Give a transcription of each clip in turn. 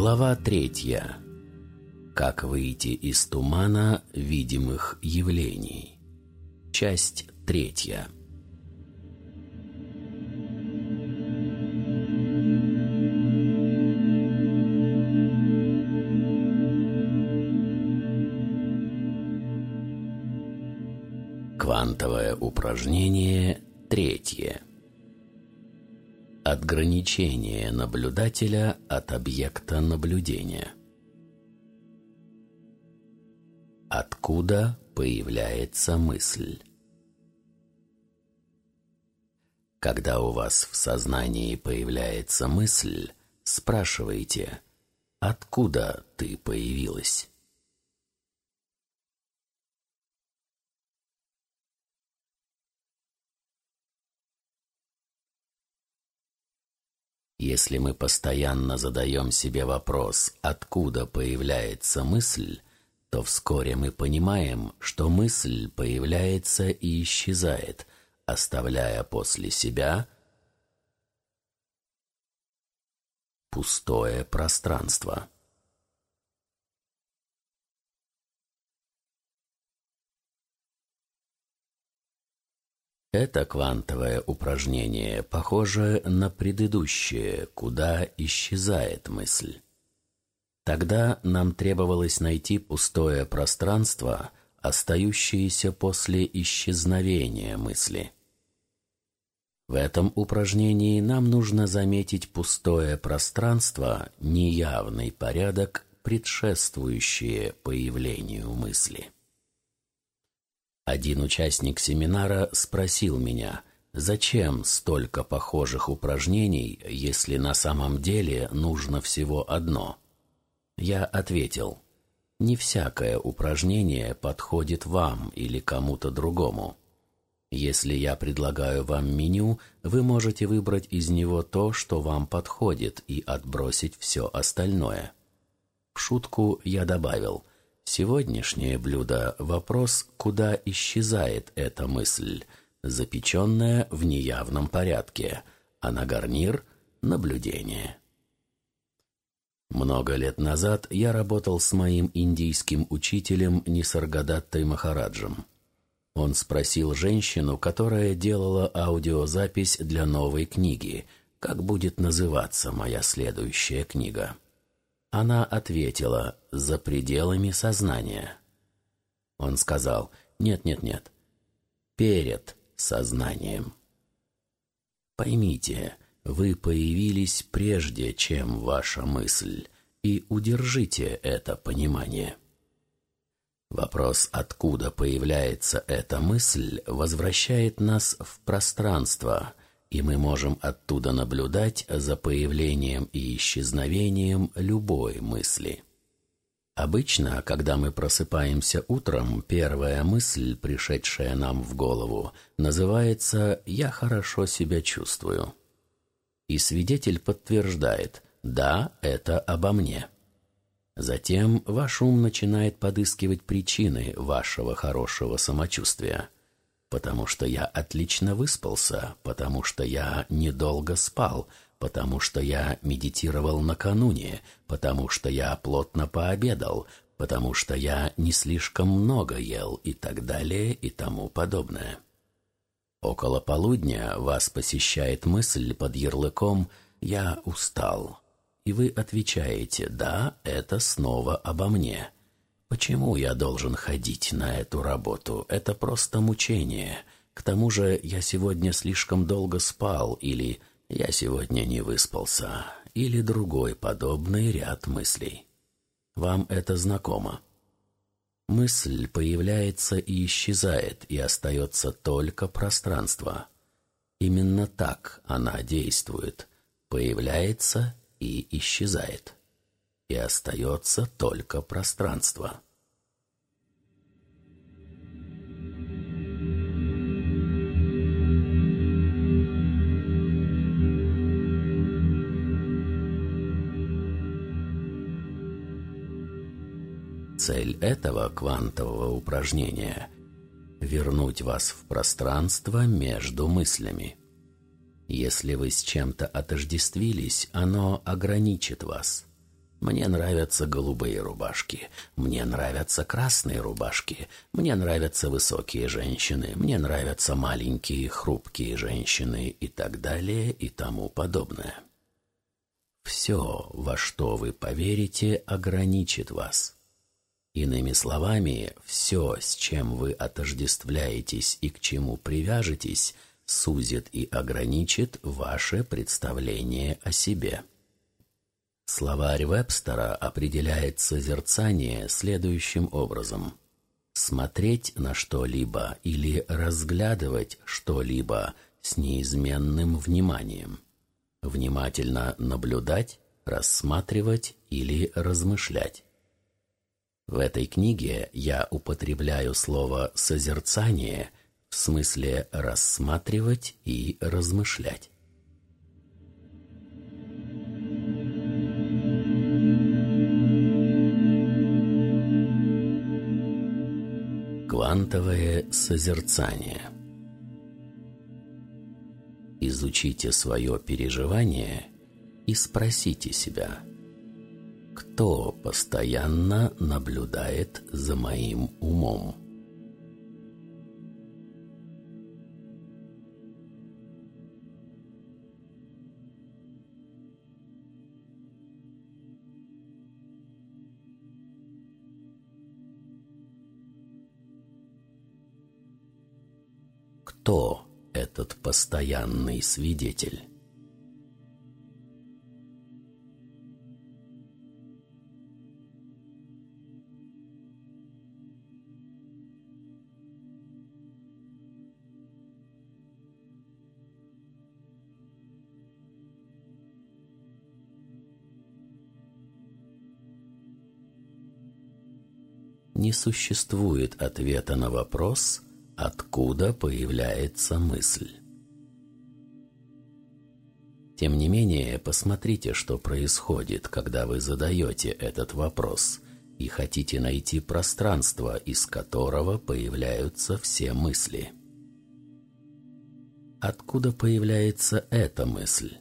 Глава 3. Как выйти из тумана видимых явлений. Часть 3. Квантовое упражнение 3. Отграничение наблюдателя от объекта наблюдения. Откуда появляется мысль? Когда у вас в сознании появляется мысль, спрашивайте: откуда ты появилась? Если мы постоянно задаем себе вопрос, откуда появляется мысль, то вскоре мы понимаем, что мысль появляется и исчезает, оставляя после себя пустое пространство. Это квантовое упражнение похоже на предыдущее, куда исчезает мысль. Тогда нам требовалось найти пустое пространство, остающееся после исчезновения мысли. В этом упражнении нам нужно заметить пустое пространство, неявный порядок, предшествующий появлению мысли. Один участник семинара спросил меня, зачем столько похожих упражнений, если на самом деле нужно всего одно. Я ответил: не всякое упражнение подходит вам или кому-то другому. Если я предлагаю вам меню, вы можете выбрать из него то, что вам подходит, и отбросить все остальное. В шутку я добавил: сегодняшнее блюдо – вопрос, куда исчезает эта мысль, запеченная в неявном порядке, а на гарнир – наблюдение. Много лет назад я работал с моим индийским учителем Нисаргадаттой Махараджем. Он спросил женщину, которая делала аудиозапись для новой книги, как будет называться моя следующая книга. Она ответила: «За пределами сознания». Он сказал: «Нет, перед сознанием». Поймите, вы появились прежде, чем ваша мысль, и удержите это понимание. Вопрос, откуда появляется эта мысль, возвращает нас в пространство, и мы можем оттуда наблюдать за появлением и исчезновением любой мысли. Обычно, когда мы просыпаемся утром, первая мысль, пришедшая нам в голову, называется «я хорошо себя чувствую». И свидетель подтверждает: «Да, это обо мне». Затем ваш ум начинает подыскивать причины вашего хорошего самочувствия. Потому что я отлично выспался, потому что я недолго спал, потому что я медитировал накануне, потому что я плотно пообедал, потому что я не слишком много ел и так далее и тому подобное. Около полудня вас посещает мысль под ярлыком «я устал», и вы отвечаете: «Да, это снова обо мне». Почему я должен ходить на эту работу? Это просто мучение. К тому же я сегодня слишком долго спал, или я сегодня не выспался, или другой подобный ряд мыслей. Вам это знакомо? Мысль появляется и исчезает, и остается только пространство. Именно так она действует. Появляется и исчезает. И остается только пространство. Цель этого квантового упражнения – вернуть вас в пространство между мыслями. Если вы с чем-то отождествились, оно ограничит вас. Мне нравятся голубые рубашки, мне нравятся красные рубашки, мне нравятся высокие женщины, мне нравятся маленькие хрупкие женщины и так далее и тому подобное. Все, во что вы поверите, ограничит вас. Иными словами, все, с чем вы отождествляетесь и к чему привяжетесь, сузит и ограничит ваше представление о себе. Словарь Вебстера определяет созерцание следующим образом: смотреть на что-либо или разглядывать что-либо с неизменным вниманием, внимательно наблюдать, рассматривать или размышлять. В этой книге я употребляю слово «созерцание» в смысле рассматривать и размышлять. Квантовое созерцание. Изучите свое переживание и спросите себя: кто постоянно наблюдает за моим умом? Кто этот постоянный свидетель? Не существует ответа на вопрос, откуда появляется мысль. Тем не менее, посмотрите, что происходит, когда вы задаете этот вопрос и хотите найти пространство, из которого появляются все мысли. Откуда появляется эта мысль?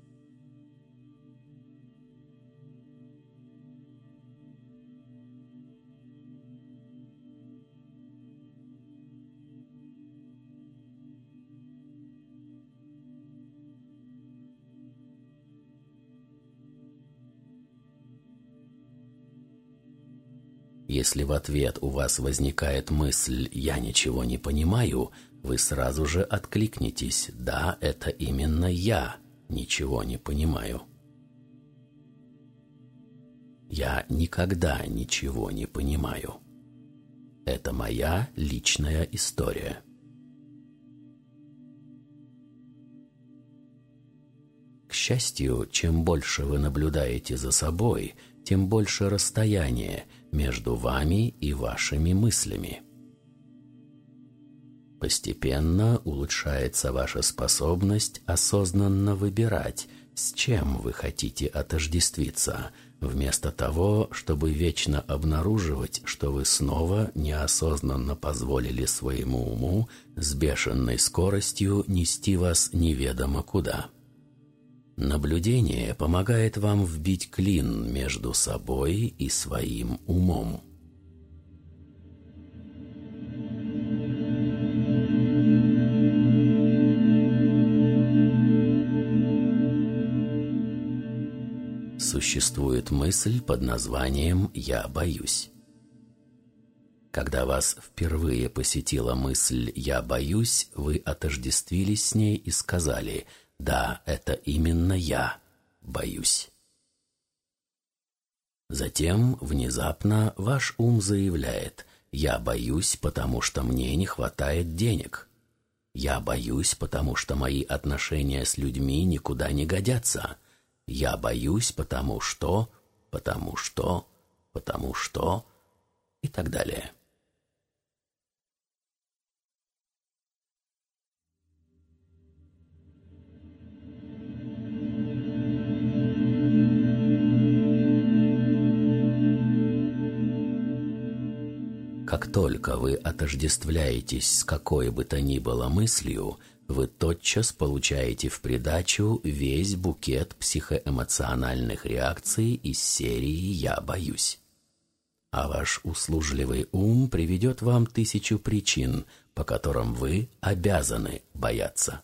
Если в ответ у вас возникает мысль «я ничего не понимаю», вы сразу же откликнитесь: «Да, это именно я ничего не понимаю». Я никогда ничего не понимаю. Это моя личная история. К счастью, чем больше вы наблюдаете за собой, тем больше расстояние между вами и вашими мыслями. Постепенно улучшается ваша способность осознанно выбирать, с чем вы хотите отождествиться, вместо того, чтобы вечно обнаруживать, что вы снова неосознанно позволили своему уму с бешеной скоростью нести вас неведомо куда. Наблюдение помогает вам вбить клин между собой и своим умом. Существует мысль под названием «я боюсь». Когда вас впервые посетила мысль «я боюсь», вы отождествились с ней и сказали: «Да, это именно я боюсь». Затем, внезапно, ваш ум заявляет: «Я боюсь, потому что мне не хватает денег. Я боюсь, потому что мои отношения с людьми никуда не годятся. Я боюсь, потому что и так далее». Как только вы отождествляетесь с какой бы то ни было мыслью, вы тотчас получаете в придачу весь букет психоэмоциональных реакций из серии «Я боюсь». А ваш услужливый ум приведет вам 1000 причин, по которым вы обязаны бояться.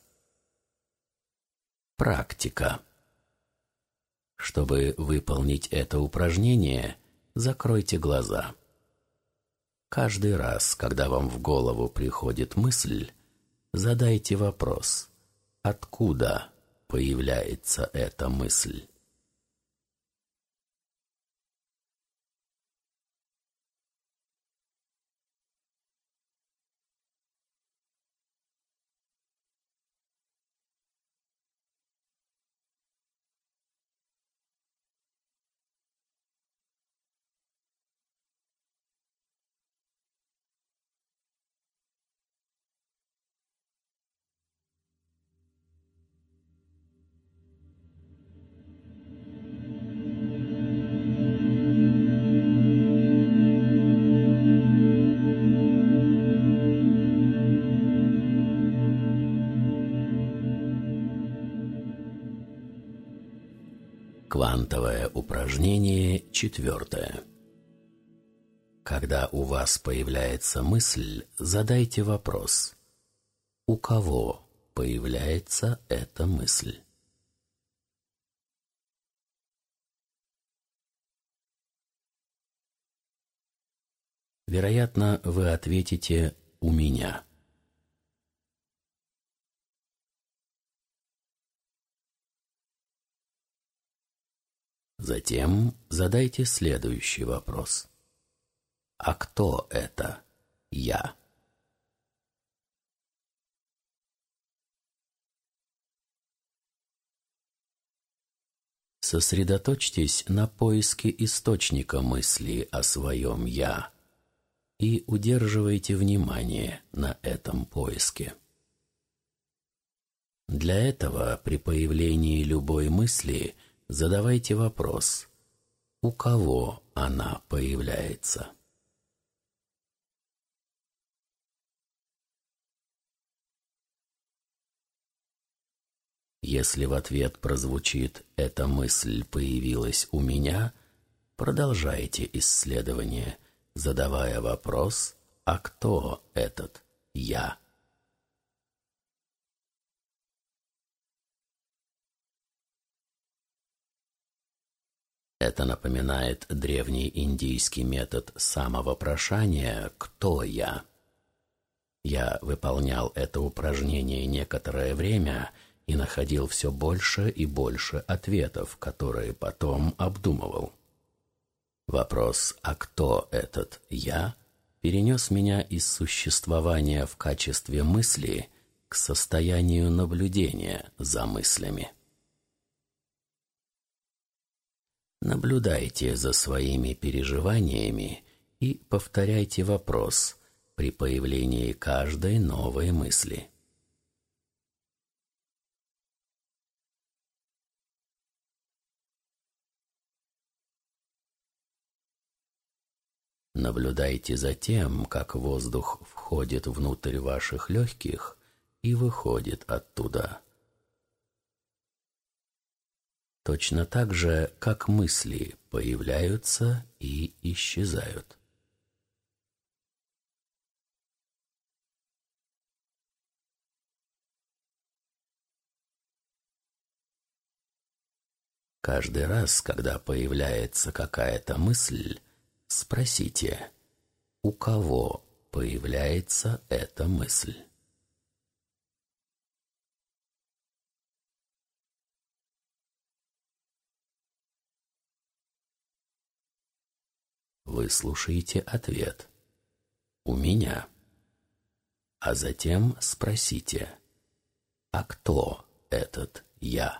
Практика. Чтобы выполнить это упражнение, закройте глаза. Каждый раз, когда вам в голову приходит мысль, задайте вопрос: откуда появляется эта мысль? Квантовое упражнение 4. Когда у вас появляется мысль, задайте вопрос: у кого появляется эта мысль? Вероятно, вы ответите: у меня. Затем задайте следующий вопрос: а кто это я? Сосредоточьтесь на поиске источника мысли о своем «я» и удерживайте внимание на этом поиске. Для этого при появлении любой мысли задавайте вопрос: у кого она появляется? Если в ответ прозвучит «эта мысль появилась у меня», продолжайте исследование, задавая вопрос: а кто этот «я»? Это напоминает древний индийский метод самовопрошания «кто я?». Я выполнял это упражнение некоторое время и находил все больше и больше ответов, которые потом обдумывал. Вопрос «а кто этот я?» перенес меня из существования в качестве мысли к состоянию наблюдения за мыслями. Наблюдайте за своими переживаниями и повторяйте вопрос при появлении каждой новой мысли. Наблюдайте за тем, как воздух входит внутрь ваших легких и выходит оттуда. Точно так же, как мысли появляются и исчезают. Каждый раз, когда появляется какая-то мысль, спросите: у кого появляется эта мысль? Вы слушаете ответ: у меня. А затем спросите: а кто этот я?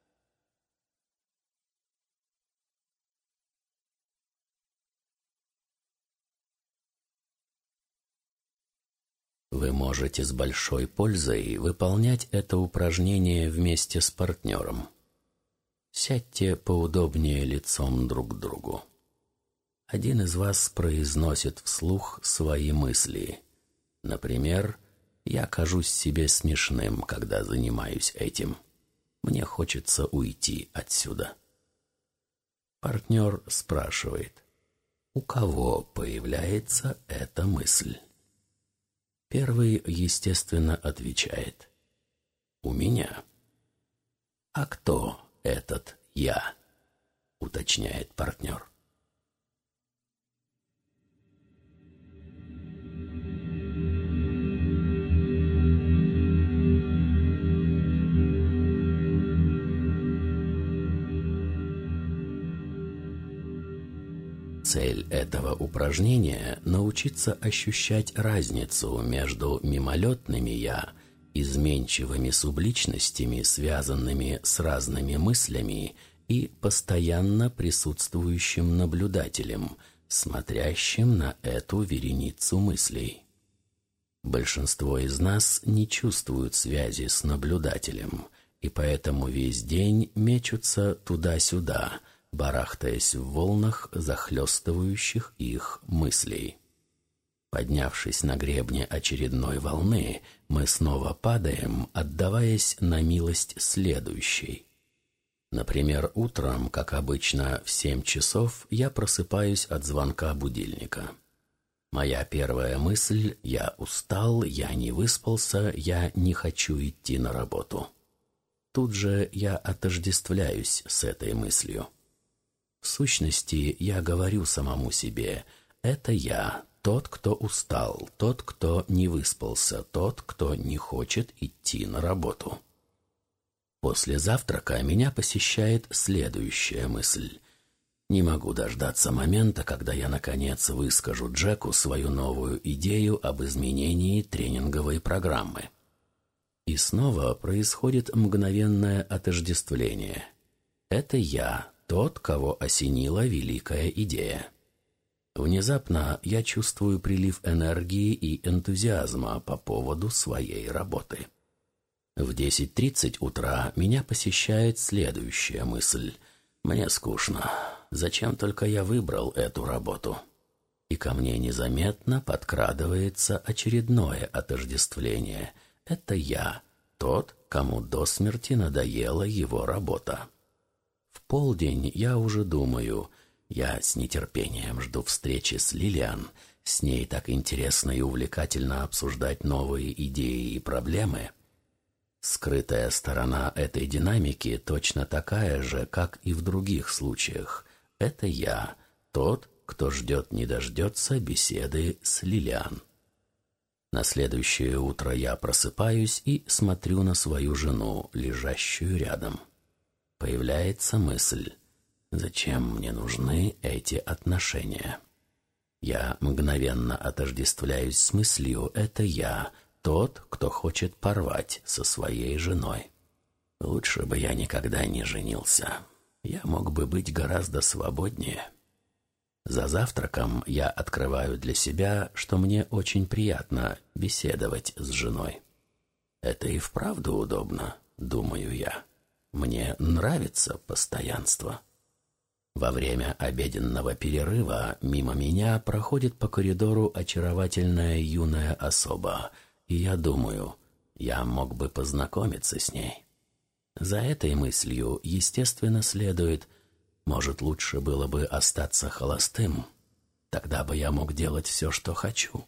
Вы можете с большой пользой выполнять это упражнение вместе с партнером. Сядьте поудобнее лицом друг к другу. Один из вас произносит вслух свои мысли. Например, «Я кажусь себе смешным, когда занимаюсь этим. Мне хочется уйти отсюда». Партнер спрашивает, у кого появляется эта мысль? Первый, естественно, отвечает, у меня. А кто этот «я», уточняет партнер. Цель этого упражнения – научиться ощущать разницу между мимолетными «я», изменчивыми субличностями, связанными с разными мыслями, и постоянно присутствующим наблюдателем, смотрящим на эту вереницу мыслей. Большинство из нас не чувствуют связи с наблюдателем, и поэтому весь день мечутся туда-сюда, барахтаясь в волнах захлестывающих их мыслей. Поднявшись на гребне очередной волны, мы снова падаем, отдаваясь на милость следующей. Например, утром, как обычно, в 7 часов я просыпаюсь от звонка будильника. Моя первая мысль – я устал, я не выспался, я не хочу идти на работу. Тут же я отождествляюсь с этой мыслью. В сущности, я говорю самому себе «это я, тот, кто устал, тот, кто не выспался, тот, кто не хочет идти на работу». После завтрака меня посещает следующая мысль. Не могу дождаться момента, когда я, наконец, выскажу Джеку свою новую идею об изменении тренинговой программы. И снова происходит мгновенное отождествление. Это я, тот, кого осенила великая идея. Внезапно я чувствую прилив энергии и энтузиазма по поводу своей работы. В 10:30 утра меня посещает следующая мысль. Мне скучно. Зачем только я выбрал эту работу? И ко мне незаметно подкрадывается очередное отождествление. Это я, тот, кому до смерти надоела его работа. В полдень я уже думаю, я с нетерпением жду встречи с Лилиан, с ней так интересно и увлекательно обсуждать новые идеи и проблемы. Скрытая сторона этой динамики точно такая же, как и в других случаях. Это я, тот, кто ждет не дождется беседы с Лилиан. На следующее утро я просыпаюсь и смотрю на свою жену, лежащую рядом. Появляется мысль, зачем мне нужны эти отношения? Я мгновенно отождествляюсь с мыслью «это я», тот, кто хочет порвать со своей женой. Лучше бы я никогда не женился. Я мог бы быть гораздо свободнее. За завтраком я открываю для себя, что мне очень приятно беседовать с женой. Это и вправду удобно, думаю я. Мне нравится постоянство. Во время обеденного перерыва мимо меня проходит по коридору очаровательная юная особа, и я думаю, я мог бы познакомиться с ней. За этой мыслью, естественно, следует, может, лучше было бы остаться холостым, тогда бы я мог делать все, что хочу.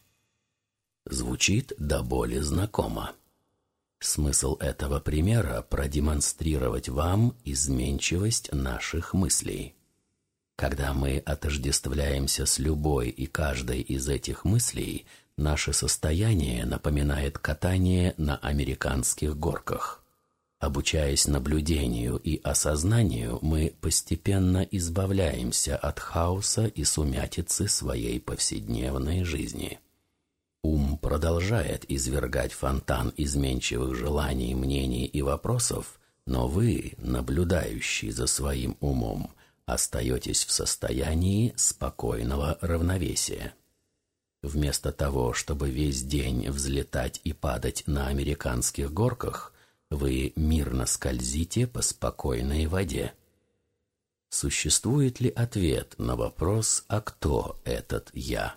Звучит до боли знакомо. Смысл этого примера – продемонстрировать вам изменчивость наших мыслей. Когда мы отождествляемся с любой и каждой из этих мыслей, наше состояние напоминает катание на американских горках. Обучаясь наблюдению и осознанию, мы постепенно избавляемся от хаоса и сумятицы своей повседневной жизни. Ум продолжает извергать фонтан изменчивых желаний, мнений и вопросов, но вы, наблюдающий за своим умом, остаетесь в состоянии спокойного равновесия. Вместо того, чтобы весь день взлетать и падать на американских горках, вы мирно скользите по спокойной воде. Существует ли ответ на вопрос «А кто этот я?»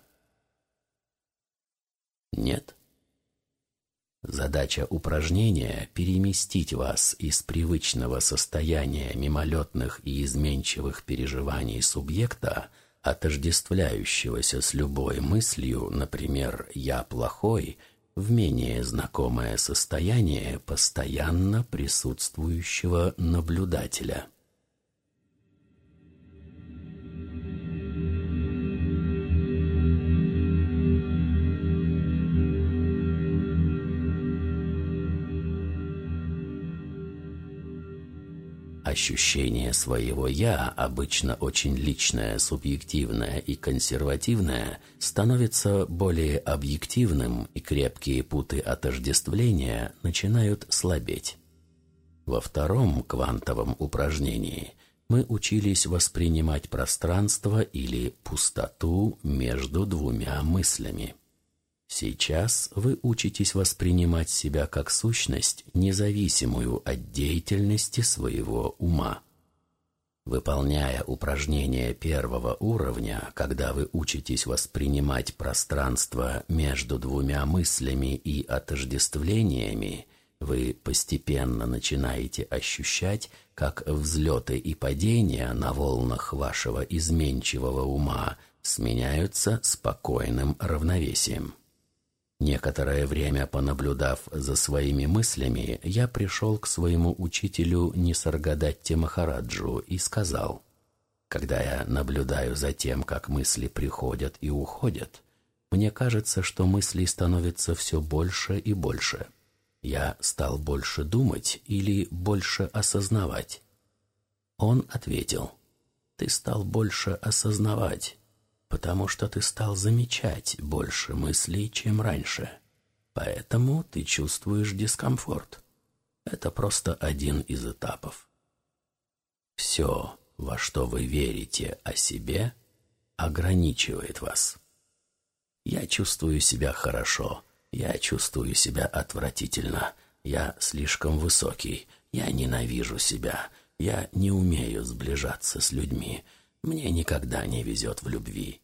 Нет? Задача упражнения – переместить вас из привычного состояния мимолетных и изменчивых переживаний субъекта, отождествляющегося с любой мыслью, например, «я плохой», в менее знакомое состояние постоянно присутствующего наблюдателя. Ощущение своего «я», обычно очень личное, субъективное и консервативное, становится более объективным, и крепкие путы отождествления начинают слабеть. Во втором квантовом упражнении мы учились воспринимать пространство или пустоту между двумя мыслями. Сейчас вы учитесь воспринимать себя как сущность, независимую от деятельности своего ума. Выполняя упражнение первого уровня, когда вы учитесь воспринимать пространство между двумя мыслями и отождествлениями, вы постепенно начинаете ощущать, как взлеты и падения на волнах вашего изменчивого ума сменяются спокойным равновесием. Некоторое время понаблюдав за своими мыслями, я пришел к своему учителю Нисаргадатте Махараджу и сказал: «Когда я наблюдаю за тем, как мысли приходят и уходят, мне кажется, что мыслей становится все больше и больше. Я стал больше думать или больше осознавать?» Он ответил: «Ты стал больше осознавать, потому что ты стал замечать больше мыслей, чем раньше. Поэтому ты чувствуешь дискомфорт. Это просто один из этапов. Все, во что вы верите о себе, ограничивает вас. Я чувствую себя хорошо, я чувствую себя отвратительно, я слишком высокий, я ненавижу себя, я не умею сближаться с людьми, мне никогда не везет в любви».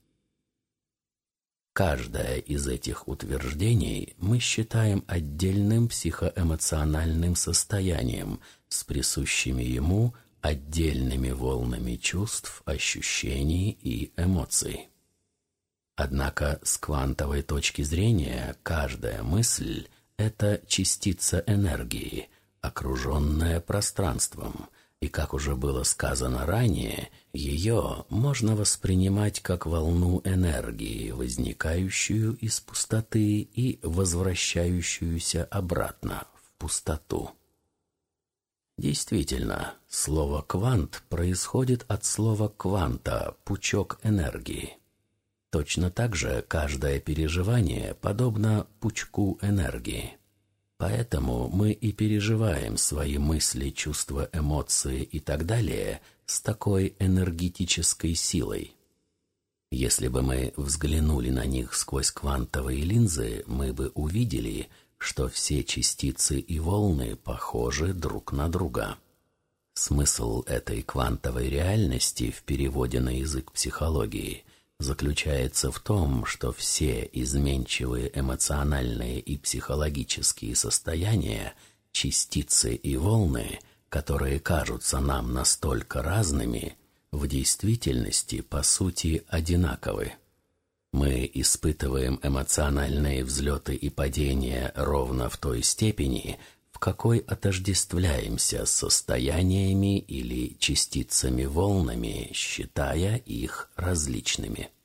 Каждое из этих утверждений мы считаем отдельным психоэмоциональным состоянием с присущими ему отдельными волнами чувств, ощущений и эмоций. Однако с квантовой точки зрения каждая мысль – это частица энергии, окруженная пространством, и, как уже было сказано ранее, ее можно воспринимать как волну энергии, возникающую из пустоты и возвращающуюся обратно в пустоту. Действительно, слово «квант» происходит от слова «кванта» – пучок энергии. Точно так же каждое переживание подобно пучку энергии. Поэтому мы и переживаем свои мысли, чувства, эмоции и так далее с такой энергетической силой. Если бы мы взглянули на них сквозь квантовые линзы, мы бы увидели, что все частицы и волны похожи друг на друга. Смысл этой квантовой реальности в переводе на язык психологии заключается в том, что все изменчивые эмоциональные и психологические состояния, частицы и волны, которые кажутся нам настолько разными, в действительности, по сути, одинаковы. Мы испытываем эмоциональные взлеты и падения ровно в той степени, в какой отождествляемся с состояниями или частицами-волнами, считая их различными.